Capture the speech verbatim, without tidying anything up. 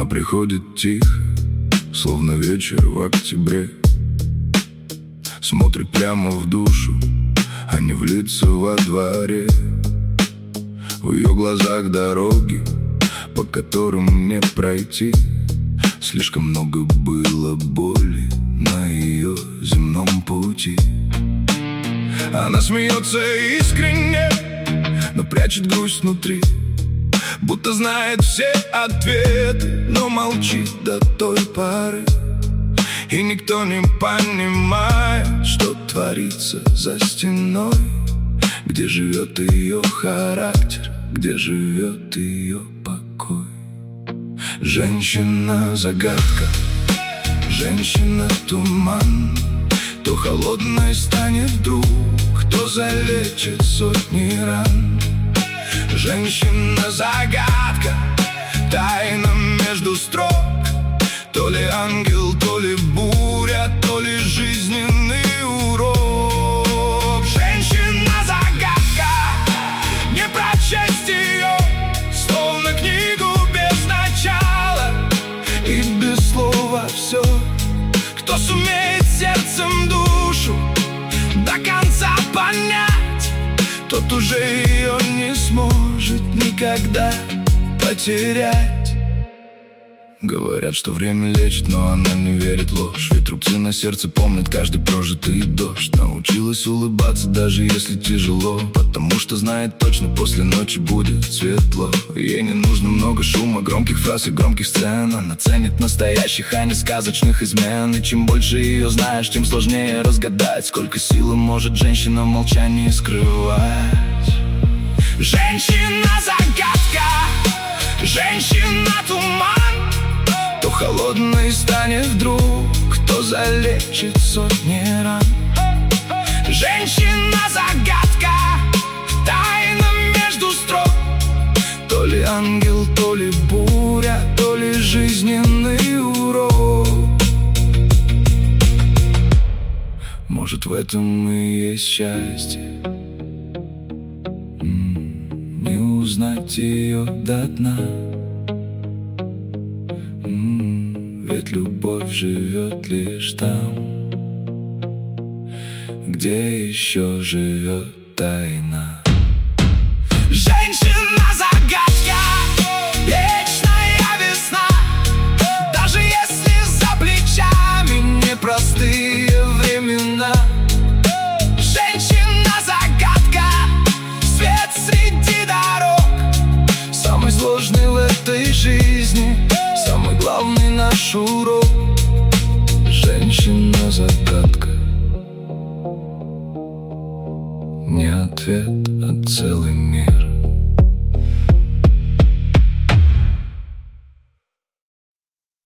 Она приходит тихо, словно вечер в октябре. Смотрит прямо в душу, а не в лица во дворе. В ее глазах дороги, по которым не пройти. Слишком много было боли на ее земном пути. Она смеется искренне, но прячет грусть внутри. Будто знает все ответы, но молчит до той поры. И никто не понимает, что творится за стеной, где живет ее характер, где живет ее покой. Женщина-загадка, женщина-туман. То холодной станет вдруг, кто залечит сотни ран. Женщина-загадка, тайна между строк. То ли ангел, то ли буря, то ли жизненный урок. Женщина-загадка, не прочесть ее, словно книгу без начала и без слова все. Кто сумеет сердцем душу до конца понять, тот уже ее не сможет никогда потерять. Говорят, что время лечит, но она не верит в ложь. Ведь рубцы на сердце помнят каждый прожитый дождь. Научилась улыбаться, даже если тяжело, потому что знает точно, после ночи будет светло. Ей не нужно много шума, громких фраз и громких сцен. Она ценит настоящих, а не сказочных измен. И чем больше ее знаешь, тем сложнее разгадать, сколько силы может женщина в молчании скрывать. Женщина-загадка, женщина-туман. То холодной станет вдруг, кто залечит сотни ран. Женщина-загадка, тайна между строк. То ли ангел, то ли буря, то ли жизненный урок. Может, в этом и есть счастье, не узнать ее до дна. Ведь любовь живет лишь там, где еще живет тайна. Женщина-загадка, вечная весна. Даже если за плечами непростые времена. Женщина-загадка, свет среди дорог. Самый сложный в этой жизни, самый главный наш урок. Женщина-загадка, не ответ, а целый мир.